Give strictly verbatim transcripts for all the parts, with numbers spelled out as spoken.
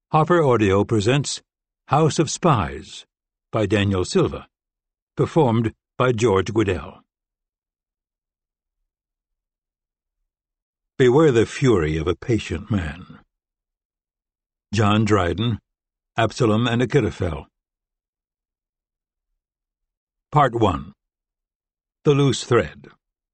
Harper Audio presents House of Spies by Daniel Silva, performed by George Guidall. Beware the fury of a patient man. John Dryden, Absalom and Achitophel. Part one. The Loose Thread.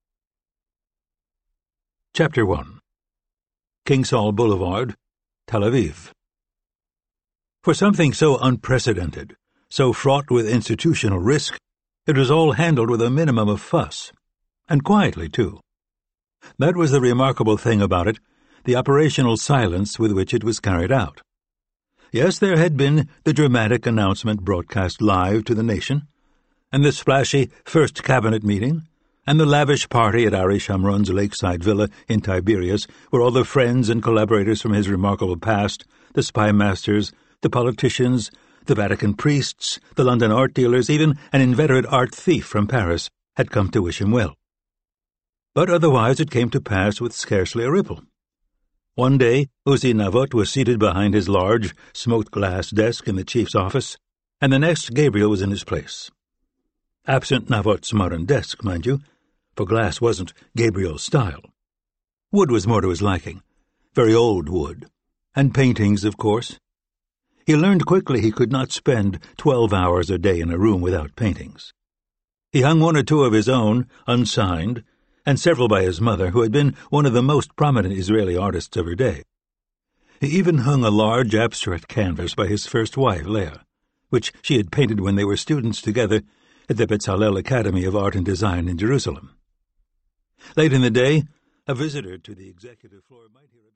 Chapter one. King Saul Boulevard, Tel Aviv. For something so unprecedented, so fraught with institutional risk, it was all handled with a minimum of fuss, and quietly, too. That was the remarkable thing about it, the operational silence with which it was carried out. Yes, there had been the dramatic announcement broadcast live to the nation, and the splashy first cabinet meeting, and the lavish party at Ari Shamron's lakeside villa in Tiberias, where all the friends and collaborators from his remarkable past, the spy masters, the politicians, the Vatican priests, the London art dealers, even an inveterate art thief from Paris, had come to wish him well. But otherwise it came to pass with scarcely a ripple. One day Uzi Navot was seated behind his large, smoked-glass desk in the chief's office, and the next Gabriel was in his place. Absent Navot's modern desk, mind you, for glass wasn't Gabriel's style. Wood was more to his liking, very old wood, and paintings, of course. He learned quickly he could not spend twelve hours a day in a room without paintings. He hung one or two of his own, unsigned, and several by his mother, who had been one of the most prominent Israeli artists of her day. He even hung a large abstract canvas by his first wife, Leah, which she had painted when they were students together at the Bezalel Academy of Art and Design in Jerusalem. Late in the day, a visitor to the executive floor might hear a